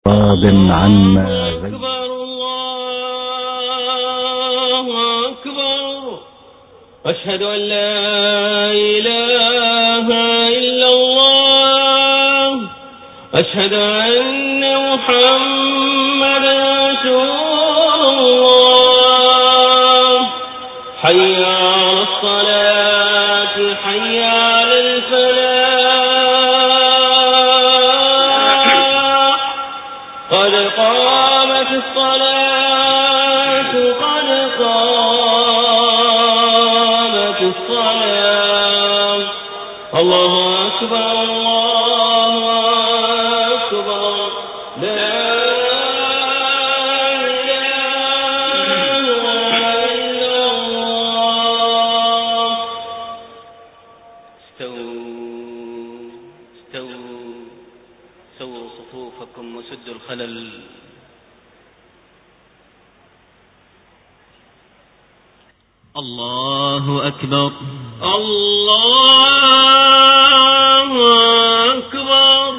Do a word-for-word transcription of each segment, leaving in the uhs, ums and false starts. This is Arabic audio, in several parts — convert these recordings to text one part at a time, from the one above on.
راض عنا أكبر الله أكبر. أشهد أن لا إله إلا الله. أشهد أن محمدا رسول الله. حي على الصلاة حي على الفلاح. قد قامت الصلاة قد قامت الصلاة. الله أكبر الله أكبر. لا إله إلا الله. استووا استووا سووا صفوفكم وسدوا الخلل. الله أكبر الله أكبر.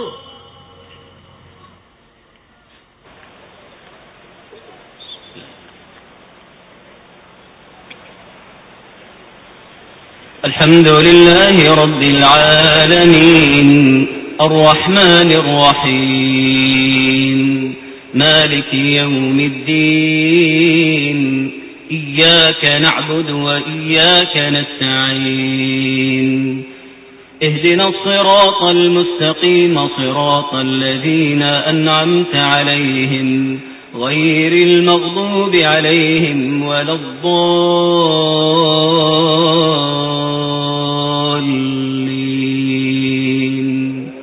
الحمد لله رب العالمين الرحمن الرحيم مالك يوم الدين. إياك نعبد وإياك نستعين. اهدنا الصراط المستقيم صراط الذين أنعمت عليهم غير المغضوب عليهم ولا الضالين.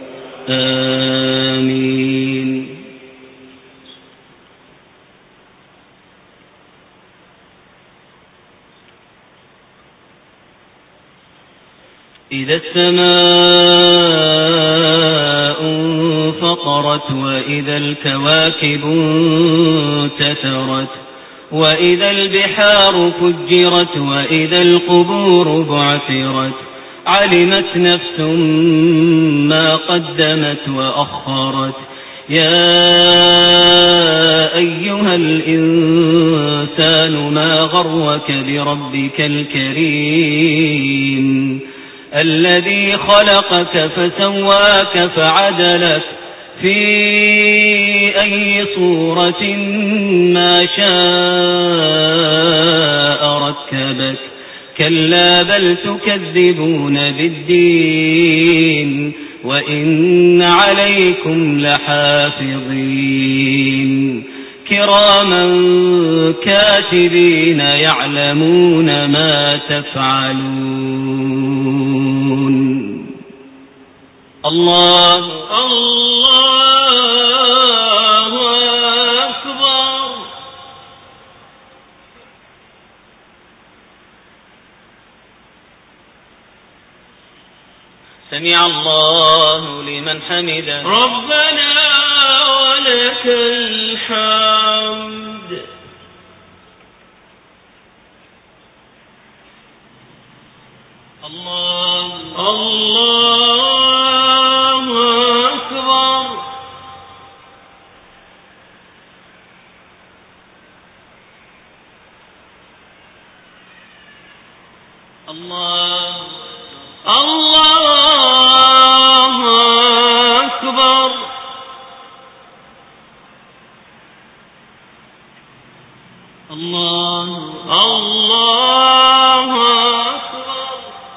آمين. إذا السماء انفطرت وإذا الكواكب انتثرت وإذا البحار فجرت وإذا القبور بعثرت علمت نفس ما قدمت وأخرت. يا أيها الإنسان ما غرك بربك الكريم الذي خلقك فسواك فعدلك في أي صورة ما شاء ركبك. كلا بل تكذبون بالدين وإن عليكم لحافظين كراما كاتبين يعلمون ما تفعلون. الله الله أكبر. سمع الله لمن حمده. ربنا ولك الحمد. الله الله أكبر. الله الله أكبر. الله الله أكبر.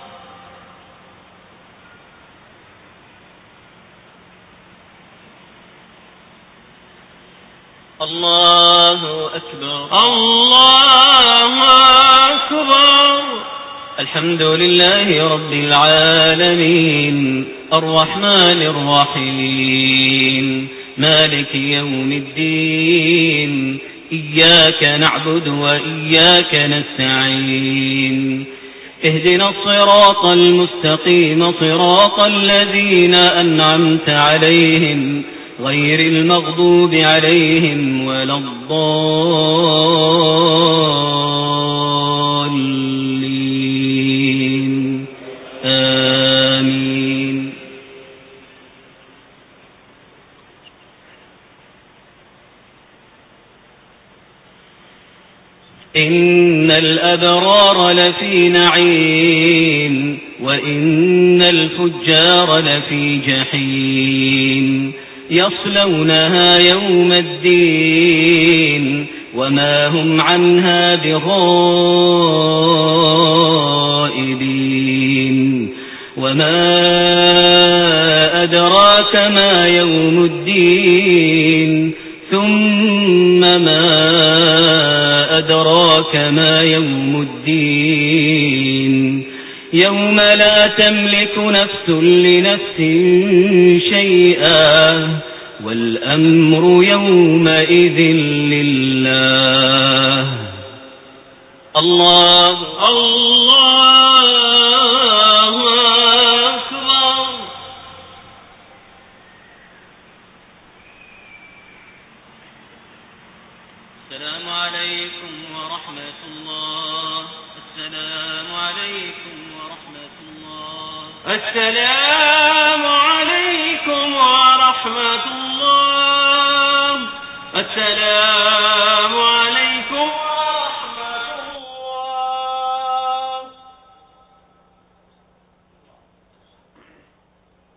الله أكبر الله أكبر. الحمد لله رب العالمين الرحمن الرحيم مالك يوم الدين. إياك نعبد وإياك نستعين. اهدنا الصراط المستقيم صراط الذين أنعمت عليهم غير المغضوب عليهم ولا الضالين. آمين. إن الأبرار لفي نعيم وإن الفجار لفي جحيم يصلونها يوم الدين وما هم عنها بغائبين وما أدراك ما يوم الدين ثم ما أدراك ما يوم الدين يوم لا تملك نفس لنفس شيئا والأمر يومئذ لله. الله الله أكبر. السلام عليكم ورحمة الله. السلام عليكم ورحمة الله. السلام